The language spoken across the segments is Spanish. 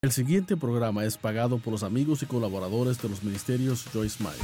El siguiente programa es pagado por los amigos y colaboradores de los ministerios Joyce Meyer.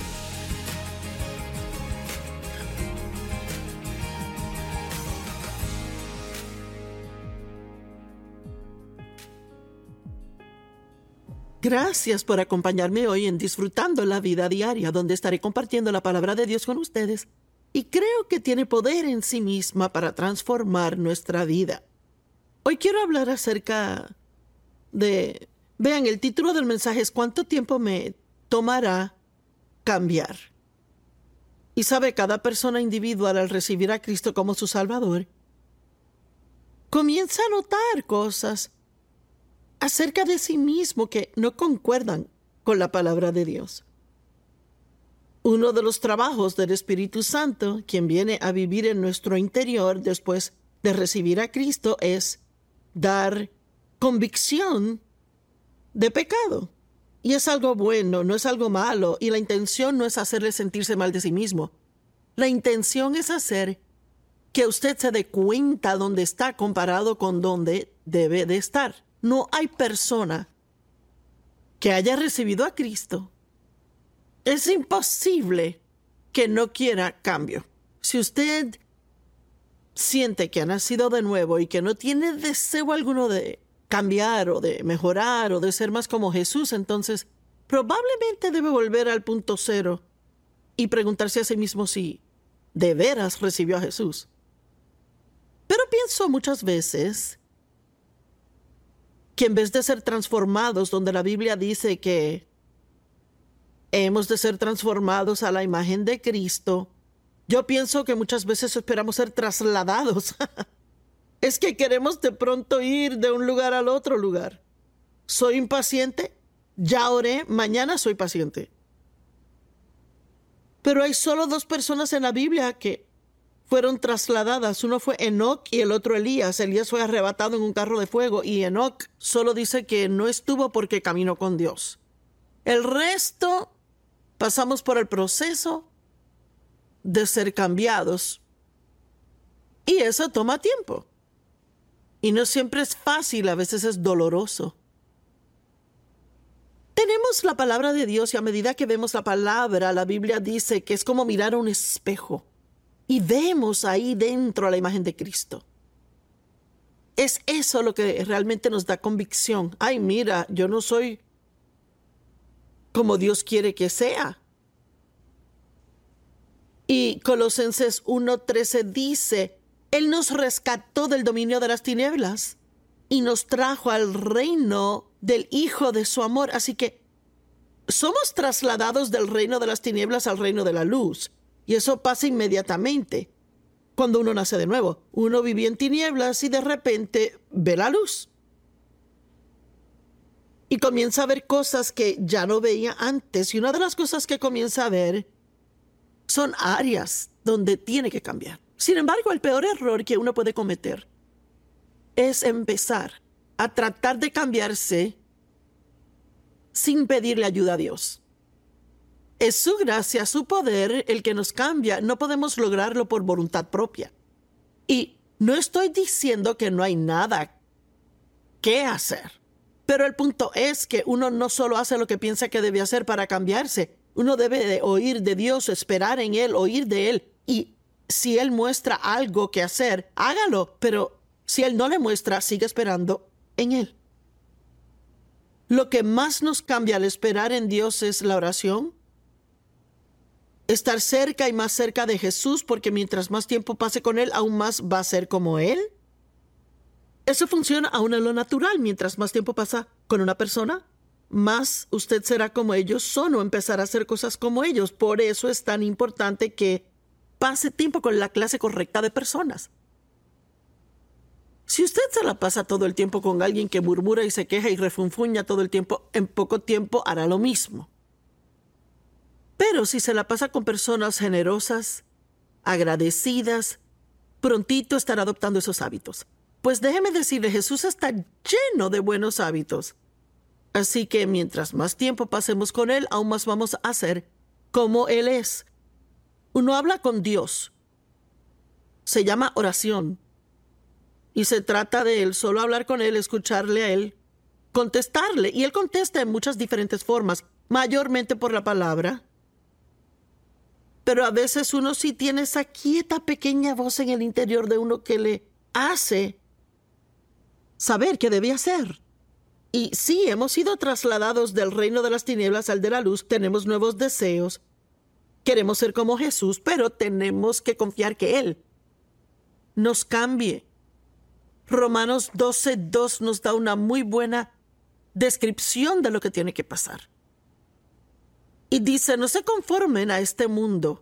Gracias por acompañarme hoy en Disfrutando la Vida Diaria, donde estaré compartiendo la palabra de Dios con ustedes y creo que tiene poder en sí misma para transformar nuestra vida. Hoy quiero hablar acerca de... Vean, el título del mensaje es ¿cuánto tiempo me tomará cambiar? Y sabe, cada persona individual al recibir a Cristo como su Salvador comienza a notar cosas acerca de sí mismo que no concuerdan con la palabra de Dios. Uno de los trabajos del Espíritu Santo, quien viene a vivir en nuestro interior después de recibir a Cristo, es dar convicción de pecado. Y es algo bueno, no es algo malo, y la intención no es hacerle sentirse mal de sí mismo. La intención es hacer que usted se dé cuenta dónde está comparado con dónde debe de estar. No hay persona que haya recibido a Cristo. Es imposible que no quiera cambio. Si usted siente que ha nacido de nuevo y que no tiene deseo alguno de cambiar o de mejorar o de ser más como Jesús, entonces probablemente debe volver al punto cero y preguntarse a sí mismo si de veras recibió a Jesús. Pero pienso muchas veces que en vez de ser transformados, donde la Biblia dice que hemos de ser transformados a la imagen de Cristo, yo pienso que muchas veces esperamos ser trasladados. Es que queremos de pronto ir de un lugar al otro lugar. Soy impaciente, ya oré, mañana soy paciente. Pero hay solo dos personas en la Biblia que fueron trasladadas. Uno fue Enoc y el otro Elías. Elías fue arrebatado en un carro de fuego y Enoc solo dice que no estuvo porque caminó con Dios. El resto pasamos por el proceso de ser cambiados. Y eso toma tiempo. Y no siempre es fácil, a veces es doloroso. Tenemos la palabra de Dios y a medida que vemos la palabra, la Biblia dice que es como mirar a un espejo. Y vemos ahí dentro la imagen de Cristo. Es eso lo que realmente nos da convicción. Ay, mira, yo no soy como Dios quiere que sea. Y Colosenses 1:13 dice, Él nos rescató del dominio de las tinieblas y nos trajo al reino del Hijo de su amor. Así que somos trasladados del reino de las tinieblas al reino de la luz. Y eso pasa inmediatamente cuando uno nace de nuevo. Uno vivía en tinieblas y de repente ve la luz. Y comienza a ver cosas que ya no veía antes. Y una de las cosas que comienza a ver son áreas donde tiene que cambiar. Sin embargo, el peor error que uno puede cometer es empezar a tratar de cambiarse sin pedirle ayuda a Dios. Es su gracia, su poder el que nos cambia. No podemos lograrlo por voluntad propia. Y no estoy diciendo que no hay nada que hacer. Pero el punto es que uno no solo hace lo que piensa que debe hacer para cambiarse. Uno debe de oír de Dios, esperar en Él, oír de Él. Y si Él muestra algo que hacer, hágalo. Pero si Él no le muestra, sigue esperando en Él. Lo que más nos cambia al esperar en Dios es la oración. Estar cerca y más cerca de Jesús, porque mientras más tiempo pase con Él, aún más va a ser como Él. Eso funciona aún en lo natural. Mientras más tiempo pasa con una persona, más usted será como ellos son o empezará a hacer cosas como ellos. Por eso es tan importante que pase tiempo con la clase correcta de personas. Si usted se la pasa todo el tiempo con alguien que murmura y se queja y refunfuña todo el tiempo, en poco tiempo hará lo mismo. Pero si se la pasa con personas generosas, agradecidas, prontito estará adoptando esos hábitos. Pues déjeme decirle, Jesús está lleno de buenos hábitos. Así que mientras más tiempo pasemos con Él, aún más vamos a ser como Él es. Uno habla con Dios. Se llama oración. Y se trata de Él, solo hablar con Él, escucharle a Él, contestarle. Y Él contesta en muchas diferentes formas, mayormente por la palabra. Pero a veces uno sí tiene esa quieta pequeña voz en el interior de uno que le hace saber qué debe hacer. Y sí, hemos sido trasladados del reino de las tinieblas al de la luz. Tenemos nuevos deseos. Queremos ser como Jesús, pero tenemos que confiar que Él nos cambie. Romanos 12:2 nos da una muy buena descripción de lo que tiene que pasar. Y dice, no se conformen a este mundo,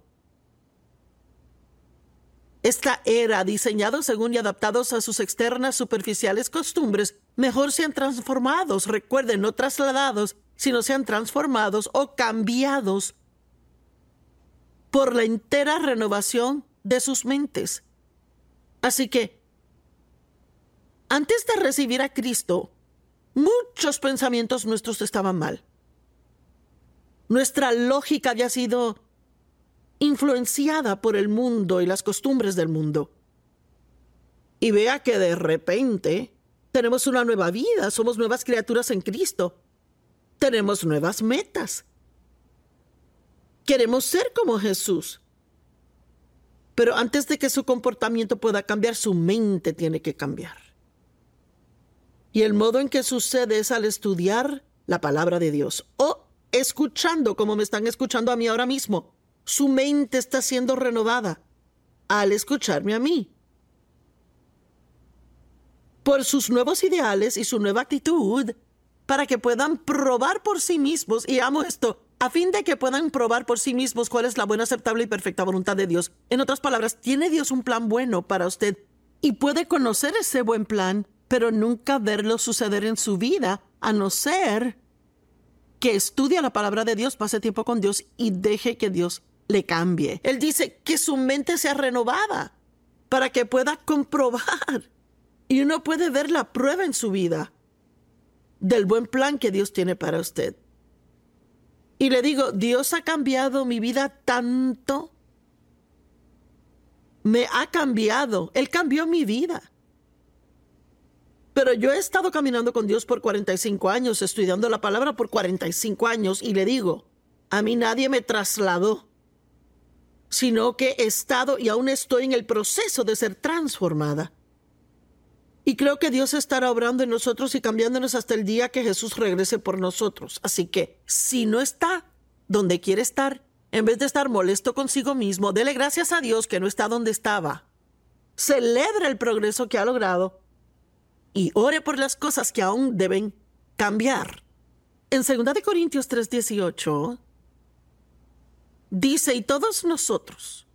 esta era, diseñados según y adaptados a sus externas superficiales costumbres, mejor sean transformados. Recuerden, no trasladados, sino sean transformados o cambiados por la entera renovación de sus mentes. Así que, antes de recibir a Cristo, muchos pensamientos nuestros estaban mal. Nuestra lógica había sido influenciada por el mundo y las costumbres del mundo. Y vea que de repente tenemos una nueva vida, somos nuevas criaturas en Cristo. Tenemos nuevas metas. Queremos ser como Jesús. Pero antes de que su comportamiento pueda cambiar, su mente tiene que cambiar. Y el modo en que sucede es al estudiar la palabra de Dios o escuchando, como me están escuchando a mí ahora mismo. Su mente está siendo renovada al escucharme a mí. Por sus nuevos ideales y su nueva actitud, para que puedan probar por sí mismos, y amo esto, a fin de que puedan probar por sí mismos cuál es la buena, aceptable y perfecta voluntad de Dios. En otras palabras, tiene Dios un plan bueno para usted y puede conocer ese buen plan, pero nunca verlo suceder en su vida, a no ser que estudie la palabra de Dios, pase tiempo con Dios y deje que Dios le cambie. Él dice que su mente sea renovada para que pueda comprobar. Y uno puede ver la prueba en su vida del buen plan que Dios tiene para usted. Y le digo, Dios ha cambiado mi vida tanto. Me ha cambiado. Él cambió mi vida. Pero yo he estado caminando con Dios por 45 años, estudiando la palabra por 45 años, y le digo, a mí nadie me trasladó, sino que he estado y aún estoy en el proceso de ser transformada. Y creo que Dios estará obrando en nosotros y cambiándonos hasta el día que Jesús regrese por nosotros. Así que, si no está donde quiere estar, en vez de estar molesto consigo mismo, dele gracias a Dios que no está donde estaba. Celebre el progreso que ha logrado y ore por las cosas que aún deben cambiar. En 2 Corintios 3:18 dice, y todos nosotros,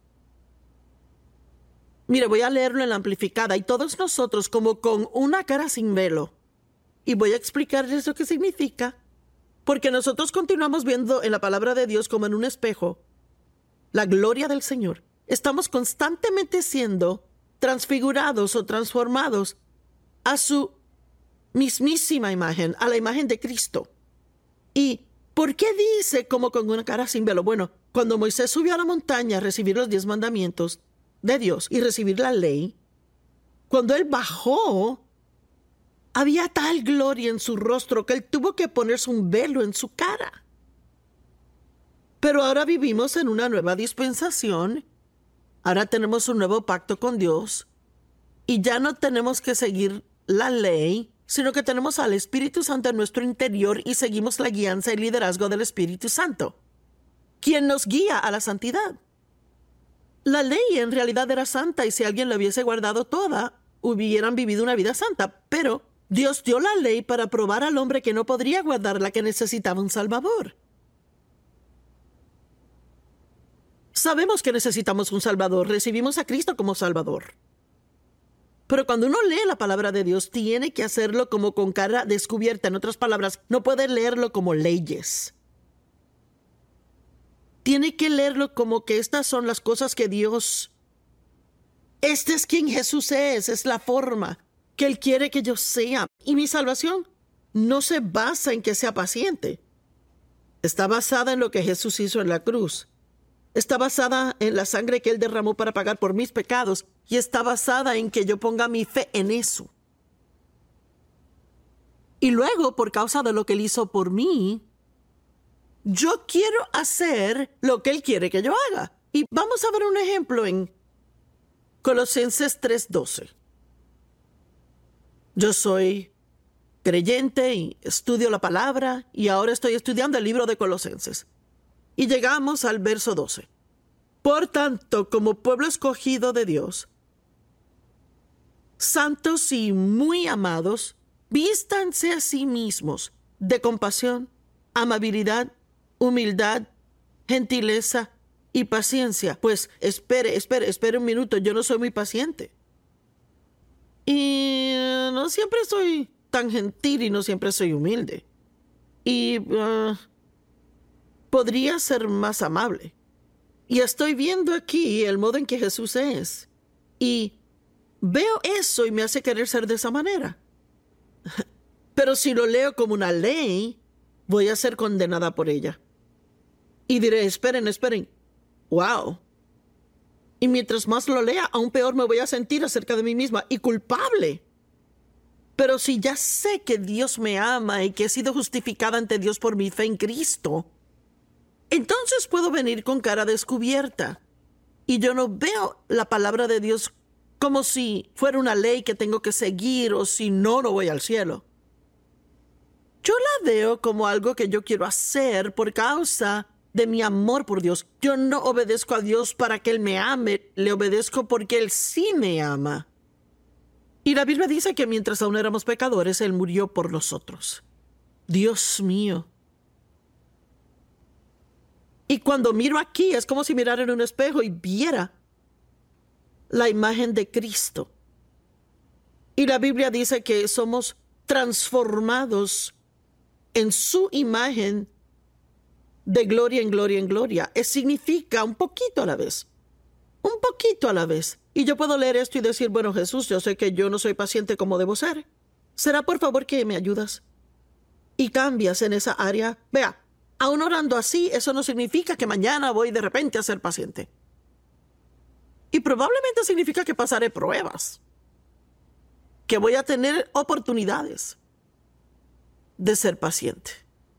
mire, voy a leerlo en la amplificada, y todos nosotros como con una cara sin velo. Y voy a explicarles lo que significa, porque nosotros continuamos viendo en la palabra de Dios como en un espejo la gloria del Señor. Estamos constantemente siendo transfigurados o transformados a su mismísima imagen, a la imagen de Cristo. ¿Y por qué dice como con una cara sin velo? Bueno, cuando Moisés subió a la montaña a recibir los 10 mandamientos de Dios y recibir la ley, cuando él bajó, había tal gloria en su rostro que él tuvo que ponerse un velo en su cara. Pero ahora vivimos en una nueva dispensación. Ahora tenemos un nuevo pacto con Dios y ya no tenemos que seguir la ley, sino que tenemos al Espíritu Santo en nuestro interior y seguimos la guianza y liderazgo del Espíritu Santo, quien nos guía a la santidad. La ley en realidad era santa y si alguien la hubiese guardado toda, hubieran vivido una vida santa, pero Dios dio la ley para probar al hombre que no podría guardarla, que necesitaba un Salvador. Sabemos que necesitamos un Salvador, recibimos a Cristo como Salvador. Pero cuando uno lee la palabra de Dios, tiene que hacerlo como con cara descubierta. En otras palabras, no puede leerlo como leyes. Tiene que leerlo como que estas son las cosas que Dios... Este es quien Jesús es la forma que Él quiere que yo sea. Y mi salvación no se basa en que sea paciente. Está basada en lo que Jesús hizo en la cruz. Está basada en la sangre que Él derramó para pagar por mis pecados. Y está basada en que yo ponga mi fe en eso. Y luego, por causa de lo que Él hizo por mí, yo quiero hacer lo que Él quiere que yo haga. Y vamos a ver un ejemplo en Colosenses 3:12. Yo soy creyente y estudio la palabra y ahora estoy estudiando el libro de Colosenses. Y llegamos al verso 12. Por tanto, como pueblo escogido de Dios, santos y muy amados, vístanse a sí mismos de compasión, amabilidad, humildad, gentileza y paciencia. Pues espere un minuto, yo no soy muy paciente. Y no siempre soy tan gentil y no siempre soy humilde. Y podría ser más amable. Y estoy viendo aquí el modo en que Jesús es. Y veo eso y me hace querer ser de esa manera. Pero si lo leo como una ley, voy a ser condenada por ella. Y diré, esperen. ¡Wow! Y mientras más lo lea, aún peor me voy a sentir acerca de mí misma y culpable. Pero si ya sé que Dios me ama y que he sido justificada ante Dios por mi fe en Cristo, entonces puedo venir con cara descubierta. Y yo no veo la palabra de Dios como si fuera una ley que tengo que seguir o si no, no voy al cielo. Yo la veo como algo que yo quiero hacer por causa de mi amor por Dios. Yo no obedezco a Dios para que Él me ame, le obedezco porque Él sí me ama. Y la Biblia dice que mientras aún éramos pecadores, Él murió por nosotros. Dios mío. Y cuando miro aquí, es como si mirara en un espejo y viera la imagen de Cristo. Y la Biblia dice que somos transformados en su imagen de gloria en gloria en gloria. Significa un poquito a la vez. Un poquito a la vez. Y yo puedo leer esto y decir, bueno, Jesús, yo sé que yo no soy paciente como debo ser. ¿Será por favor que me ayudas? Y cambias en esa área. Vea, aún orando así, eso no significa que mañana voy de repente a ser paciente. Y probablemente significa que pasaré pruebas. Que voy a tener oportunidades de ser paciente.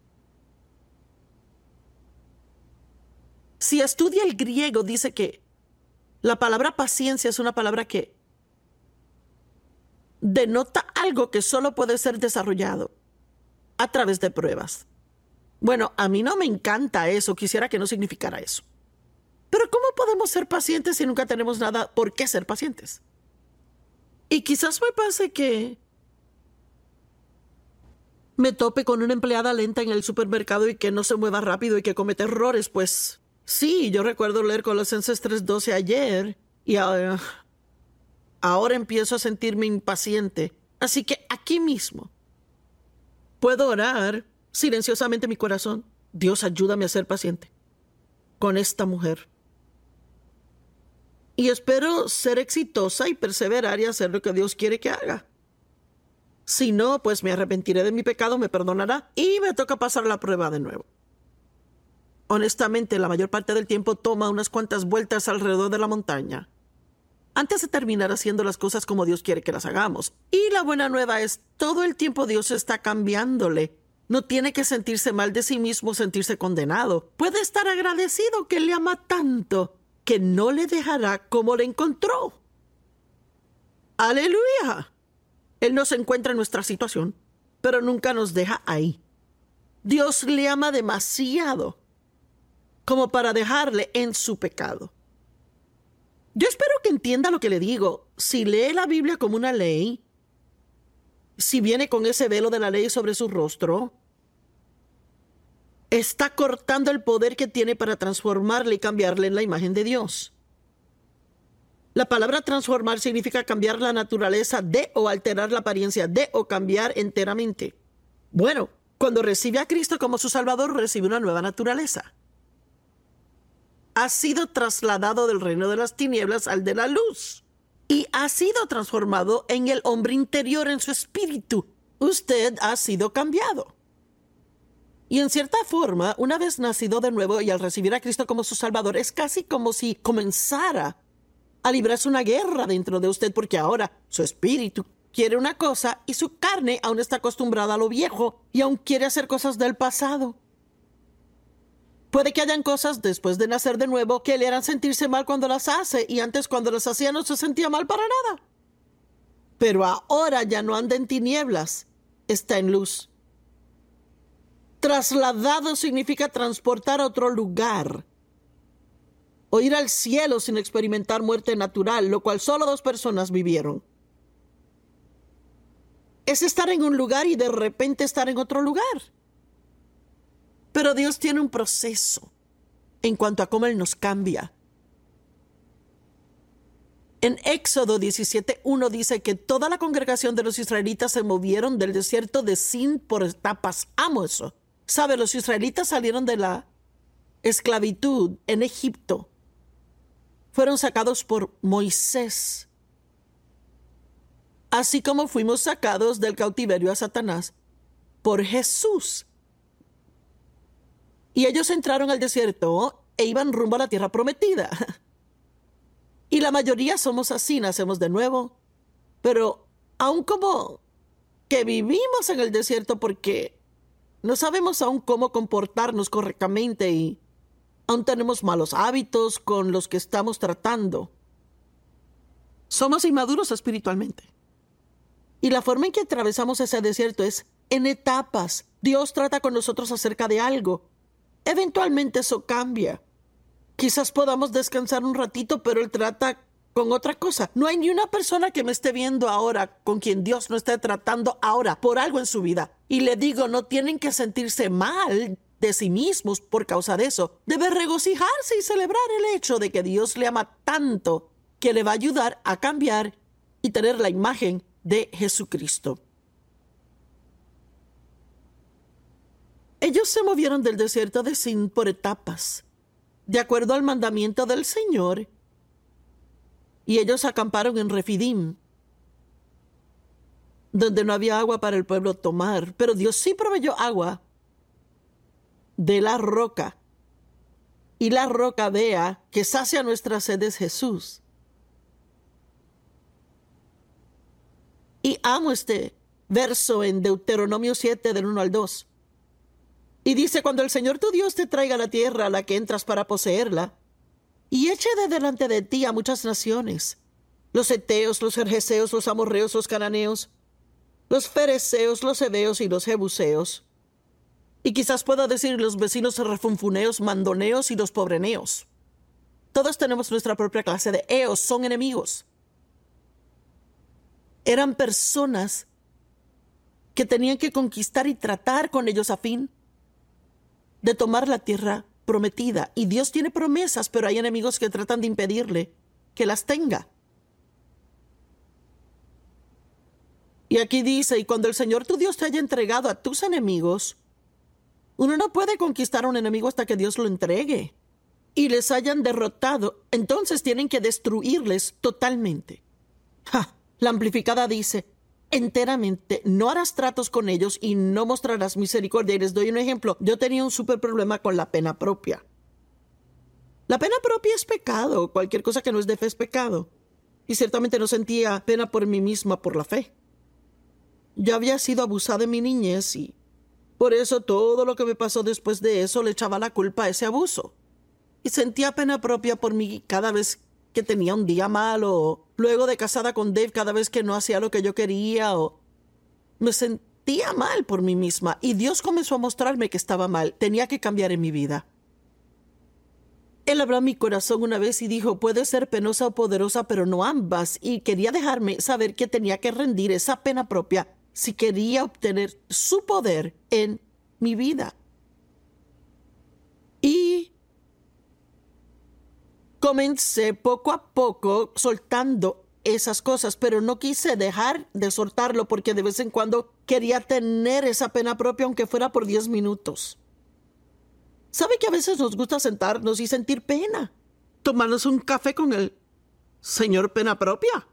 Si estudia el griego, dice que la palabra paciencia es una palabra que denota algo que solo puede ser desarrollado a través de pruebas. Bueno, a mí no me encanta eso, quisiera que no significara eso. Pero ¿cómo podemos ser pacientes si nunca tenemos nada por qué ser pacientes? Y quizás me pase que me tope con una empleada lenta en el supermercado y que no se mueva rápido y que comete errores, pues sí, yo recuerdo leer Colosenses 3:12 ayer y ahora empiezo a sentirme impaciente. Así que aquí mismo puedo orar silenciosamente en mi corazón. Dios, ayúdame a ser paciente con esta mujer. Y espero ser exitosa y perseverar y hacer lo que Dios quiere que haga. Si no, pues me arrepentiré de mi pecado, me perdonará y me toca pasar la prueba de nuevo. Honestamente, la mayor parte del tiempo toma unas cuantas vueltas alrededor de la montaña antes de terminar haciendo las cosas como Dios quiere que las hagamos. Y la buena nueva es, todo el tiempo Dios está cambiándole. No tiene que sentirse mal de sí mismo, sentirse condenado. Puede estar agradecido que le ama tanto que no le dejará como le encontró. ¡Aleluya! Él nos encuentra en nuestra situación, pero nunca nos deja ahí. Dios le ama demasiado como para dejarle en su pecado. Yo espero que entienda lo que le digo. Si lee la Biblia como una ley, si viene con ese velo de la ley sobre su rostro, está cortando el poder que tiene para transformarle y cambiarle en la imagen de Dios. La palabra transformar significa cambiar la naturaleza de o alterar la apariencia de o cambiar enteramente. Bueno, cuando recibe a Cristo como su Salvador, recibe una nueva naturaleza. Ha sido trasladado del reino de las tinieblas al de la luz y ha sido transformado en el hombre interior, en su espíritu. Usted ha sido cambiado. Y en cierta forma, una vez nacido de nuevo y al recibir a Cristo como su Salvador, es casi como si comenzara a librarse una guerra dentro de usted, porque ahora su espíritu quiere una cosa y su carne aún está acostumbrada a lo viejo y aún quiere hacer cosas del pasado. Puede que hayan cosas después de nacer de nuevo que le harán sentirse mal cuando las hace y antes cuando las hacía no se sentía mal para nada. Pero ahora ya no anda en tinieblas, está en luz. Trasladado significa transportar a otro lugar o ir al cielo sin experimentar muerte natural, lo cual solo 2 personas vivieron. Es estar en un lugar y de repente estar en otro lugar. Pero Dios tiene un proceso en cuanto a cómo Él nos cambia. En Éxodo 17:1 dice que toda la congregación de los israelitas se movieron del desierto de Sin por etapas. Amo eso. ¿Sabe? Los israelitas salieron de la esclavitud en Egipto. Fueron sacados por Moisés. Así como fuimos sacados del cautiverio a Satanás por Jesús. Y ellos entraron al desierto e iban rumbo a la tierra prometida. Y la mayoría somos así, nacemos de nuevo. Pero aún como que vivimos en el desierto porque no sabemos aún cómo comportarnos correctamente y aún tenemos malos hábitos con los que estamos tratando. Somos inmaduros espiritualmente. Y la forma en que atravesamos ese desierto es en etapas. Dios trata con nosotros acerca de algo. Eventualmente eso cambia. Quizás podamos descansar un ratito, pero Él trata con otra cosa. No hay ni una persona que me esté viendo ahora con quien Dios no esté tratando ahora por algo en su vida. Y le digo, no tienen que sentirse mal de sí mismos por causa de eso. Debe regocijarse y celebrar el hecho de que Dios le ama tanto que le va a ayudar a cambiar y tener la imagen de Jesucristo. Ellos se movieron del desierto de Sin por etapas, de acuerdo al mandamiento del Señor, y ellos acamparon en Refidim, donde no había agua para el pueblo tomar, pero Dios sí proveyó agua de la roca, y la roca vea que sacia nuestra sed es Jesús. Y amo este verso en Deuteronomio 7, del 1 al 2. Y dice, cuando el Señor tu Dios te traiga a la tierra a la que entras para poseerla, y eche de delante de ti a muchas naciones, los heteos, los gergeseos, los amorreos, los cananeos, los fereceos, los heveos y los jebuseos, y quizás pueda decir los vecinos refunfuneos, mandoneos y los pobreneos. Todos tenemos nuestra propia clase de eos, son enemigos. Eran personas que tenían que conquistar y tratar con ellos a fin de tomar la tierra prometida. Y Dios tiene promesas, pero hay enemigos que tratan de impedirle que las tenga. Y aquí dice, y cuando el Señor tu Dios te haya entregado a tus enemigos, uno no puede conquistar a un enemigo hasta que Dios lo entregue y les hayan derrotado, entonces tienen que destruirles totalmente. La amplificada dice, enteramente, no harás tratos con ellos y no mostrarás misericordia. Y les doy un ejemplo. Yo tenía un súper problema con la pena propia. La pena propia es pecado. Cualquier cosa que no es de fe es pecado. Y ciertamente no sentía pena por mí misma por la fe. Yo había sido abusada en mi niñez y por eso todo lo que me pasó después de eso le echaba la culpa a ese abuso. Y sentía pena propia por mí cada vez que tenía un día malo, o luego de casada con Dave cada vez que no hacía lo que yo quería, o me sentía mal por mí misma. Y Dios comenzó a mostrarme que estaba mal. Tenía que cambiar en mi vida. Él habló a mi corazón una vez y dijo, puedes ser penosa o poderosa, pero no ambas. Y quería dejarme saber que tenía que rendir esa pena propia si quería obtener su poder en mi vida. Y comencé poco a poco soltando esas cosas, pero no quise dejar de soltarlo porque de vez en cuando quería tener esa pena propia, aunque fuera por 10 minutos. ¿Sabe que a veces nos gusta sentarnos y sentir pena? Tomarnos un café con el señor pena propia.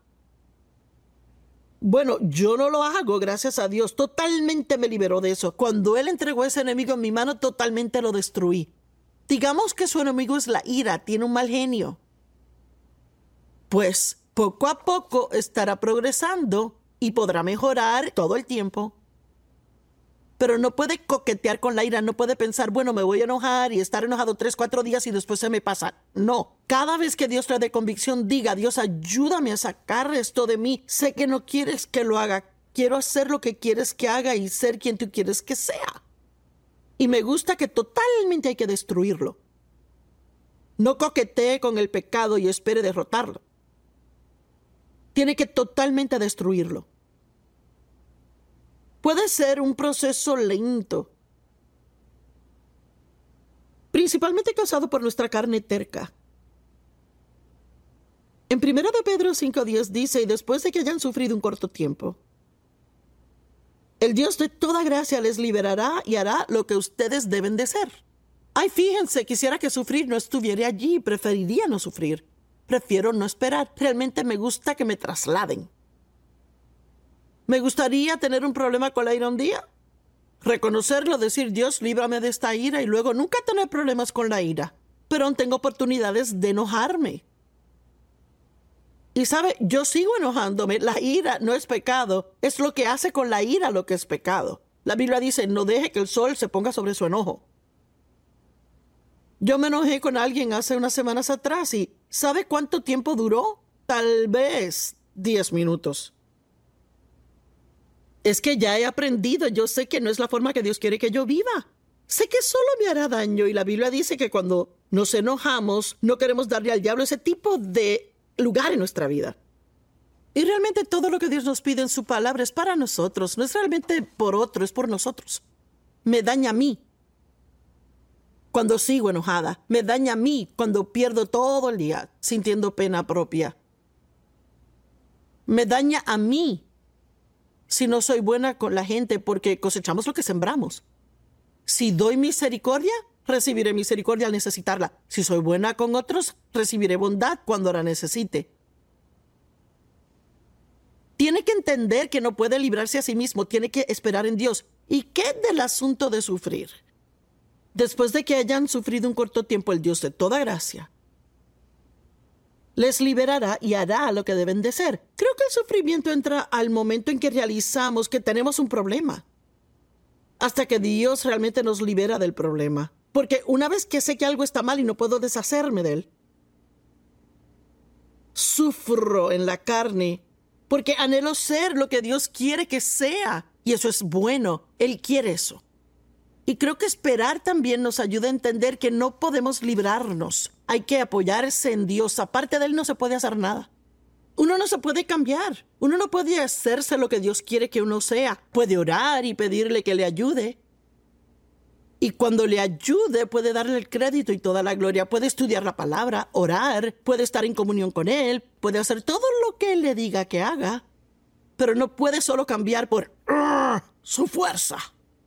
Bueno, yo no lo hago, gracias a Dios. Totalmente me liberó de eso. Cuando Él entregó ese enemigo en mi mano, totalmente lo destruí. Digamos que su enemigo es la ira, tiene un mal genio. Pues poco a poco estará progresando y podrá mejorar todo el tiempo. Pero no puede coquetear con la ira, no puede pensar, bueno, me voy a enojar y estar enojado 3, 4 días y después se me pasa. No, cada vez que Dios le dé convicción, diga, Dios, ayúdame a sacar esto de mí. Sé que no quieres que lo haga, quiero hacer lo que quieres que haga y ser quien tú quieres que sea. Y me gusta que totalmente hay que destruirlo. No coquetee con el pecado y espere derrotarlo. Tiene que totalmente destruirlo. Puede ser un proceso lento, principalmente causado por nuestra carne terca. En 1 Pedro 5:10 dice, y después de que hayan sufrido un corto tiempo, el Dios de toda gracia les liberará y hará lo que ustedes deben de ser. Ay, fíjense, quisiera que sufrir no estuviera allí, preferiría no sufrir. Prefiero no esperar, realmente me gusta que me trasladen. ¿Me gustaría tener un problema con la ira un día? Reconocerlo, decir, Dios, líbrame de esta ira y luego nunca tener problemas con la ira. Pero aún tengo oportunidades de enojarme. Y sabe, yo sigo enojándome. La ira no es pecado. Es lo que hace con la ira lo que es pecado. La Biblia dice, no deje que el sol se ponga sobre su enojo. Yo me enojé con alguien hace unas semanas atrás y ¿sabe cuánto tiempo duró? Tal vez 10 minutos. Es que ya he aprendido, yo sé que no es la forma que Dios quiere que yo viva. Sé que solo me hará daño y la Biblia dice que cuando nos enojamos no queremos darle al diablo ese tipo de lugar en nuestra vida. Y realmente todo lo que Dios nos pide en su palabra es para nosotros, no es realmente por otro, es por nosotros. Me daña a mí cuando sigo enojada, me daña a mí cuando pierdo todo el día sintiendo pena propia. Me daña a mí si no soy buena con la gente porque cosechamos lo que sembramos. Si doy misericordia, recibiré misericordia al necesitarla. Si soy buena con otros, recibiré bondad cuando la necesite. Tiene que entender que no puede librarse a sí mismo, tiene que esperar en Dios. ¿Y qué del asunto de sufrir? Después de que hayan sufrido un corto tiempo, el Dios de toda gracia les liberará y hará lo que deben de ser. Creo que el sufrimiento entra al momento en que realizamos que tenemos un problema, hasta que Dios realmente nos libera del problema. Porque una vez que sé que algo está mal y no puedo deshacerme de él, sufro en la carne porque anhelo ser lo que Dios quiere que sea. Y eso es bueno. Él quiere eso. Y creo que esperar también nos ayuda a entender que no podemos librarnos. Hay que apoyarse en Dios. Aparte de Él no se puede hacer nada. Uno no se puede cambiar. Uno no puede hacerse lo que Dios quiere que uno sea. Puede orar y pedirle que le ayude. Y cuando le ayude, puede darle el crédito y toda la gloria. Puede estudiar la palabra, orar, puede estar en comunión con Él, puede hacer todo lo que Él le diga que haga. Pero no puede solo cambiar por su fuerza.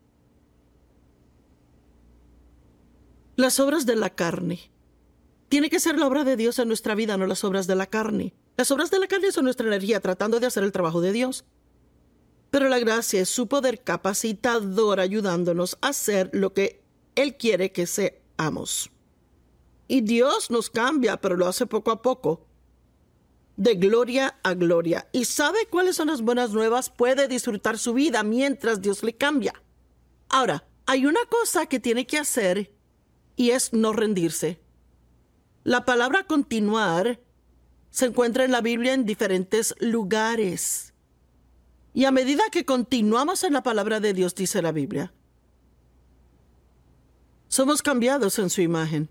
Las obras de la carne. Tiene que ser la obra de Dios en nuestra vida, no las obras de la carne. Las obras de la carne son nuestra energía tratando de hacer el trabajo de Dios. Pero la gracia es su poder capacitador ayudándonos a hacer lo que Él quiere que seamos. Y Dios nos cambia, pero lo hace poco a poco, de gloria a gloria. ¿Y sabe cuáles son las buenas nuevas? Puede disfrutar su vida mientras Dios le cambia. Ahora, hay una cosa que tiene que hacer y es no rendirse. La palabra continuar se encuentra en la Biblia en diferentes lugares. Y a medida que continuamos en la palabra de Dios, dice la Biblia, somos cambiados en su imagen.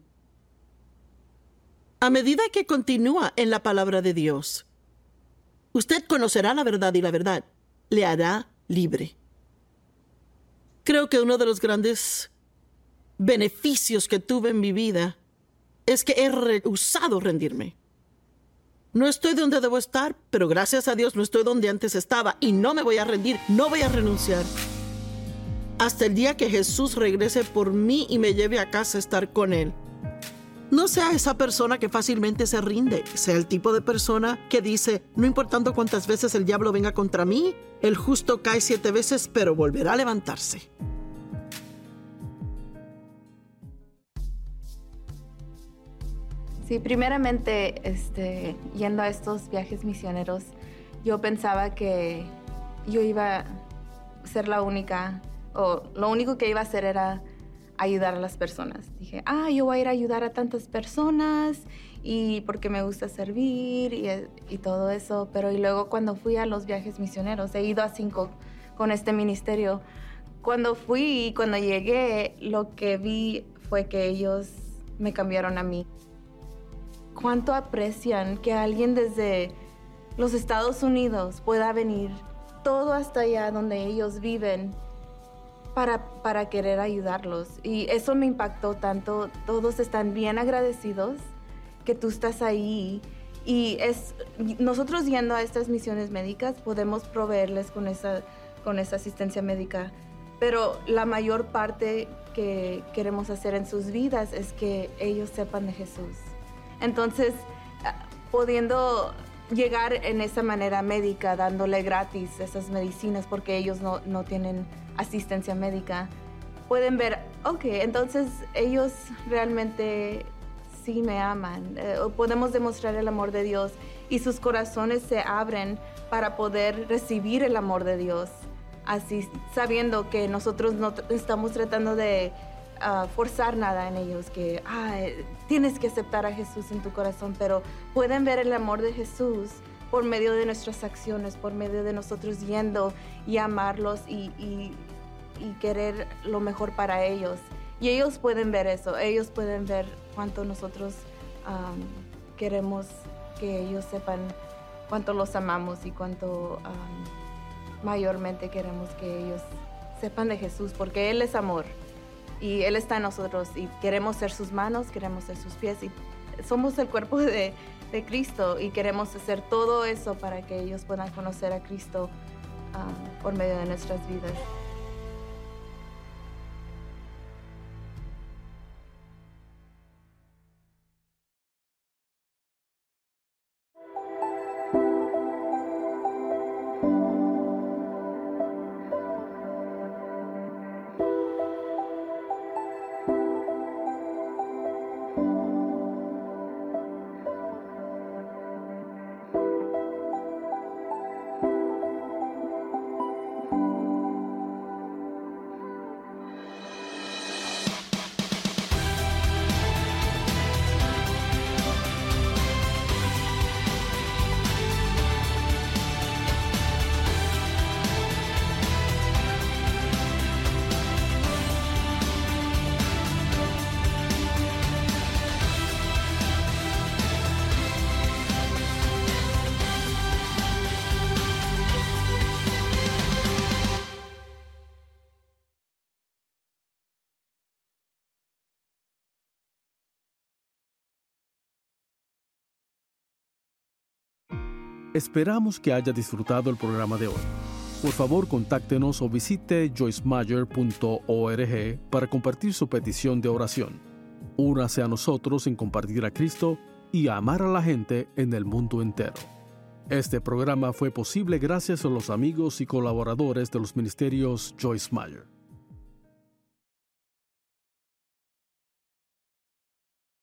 A medida que continúa en la palabra de Dios, usted conocerá la verdad y la verdad le hará libre. Creo que uno de los grandes beneficios que tuve en mi vida es que he rehusado rendirme. No estoy donde debo estar, pero gracias a Dios no estoy donde antes estaba y no me voy a rendir, no voy a renunciar. Hasta el día que Jesús regrese por mí y me lleve a casa a estar con Él. No sea esa persona que fácilmente se rinde, sea el tipo de persona que dice, no importando cuántas veces el diablo venga contra mí, el justo cae 7 veces, pero volverá a levantarse. Sí, primeramente, yendo a estos viajes misioneros, yo pensaba que yo iba a ser la única, o lo único que iba a hacer era ayudar a las personas. Dije, yo voy a ir a ayudar a tantas personas y porque me gusta servir y todo eso. Pero y luego cuando fui a los viajes misioneros, he ido a 5 con este ministerio. Cuando fui y cuando llegué, lo que vi fue que ellos me cambiaron a mí. Cuánto aprecian que alguien desde los Estados Unidos pueda venir todo hasta allá donde ellos viven para querer ayudarlos. Y eso me impactó tanto. Todos están bien agradecidos que tú estás ahí. Y nosotros yendo a estas misiones médicas podemos proveerles con esa asistencia médica. Pero la mayor parte que queremos hacer en sus vidas es que ellos sepan de Jesús. Entonces, pudiendo llegar en esa manera médica, dándole gratis esas medicinas porque ellos no tienen asistencia médica, pueden ver, entonces ellos realmente sí me aman. Podemos demostrar el amor de Dios y sus corazones se abren para poder recibir el amor de Dios. Así, sabiendo que nosotros no estamos tratando de forzar nada en ellos, que tienes que aceptar a Jesús en tu corazón, pero pueden ver el amor de Jesús por medio de nuestras acciones, por medio de nosotros yendo y amarlos y querer lo mejor para ellos. Y ellos pueden ver eso, ellos pueden ver cuánto nosotros queremos que ellos sepan cuánto los amamos y cuánto mayormente queremos que ellos sepan de Jesús, porque Él es amor. Y Él está en nosotros y queremos ser sus manos, queremos ser sus pies y somos el cuerpo de Cristo y queremos hacer todo eso para que ellos puedan conocer a Cristo por medio de nuestras vidas. Esperamos que haya disfrutado el programa de hoy. Por favor, contáctenos o visite joycemeyer.org para compartir su petición de oración. Únase a nosotros en compartir a Cristo y a amar a la gente en el mundo entero. Este programa fue posible gracias a los amigos y colaboradores de los ministerios Joyce Meyer.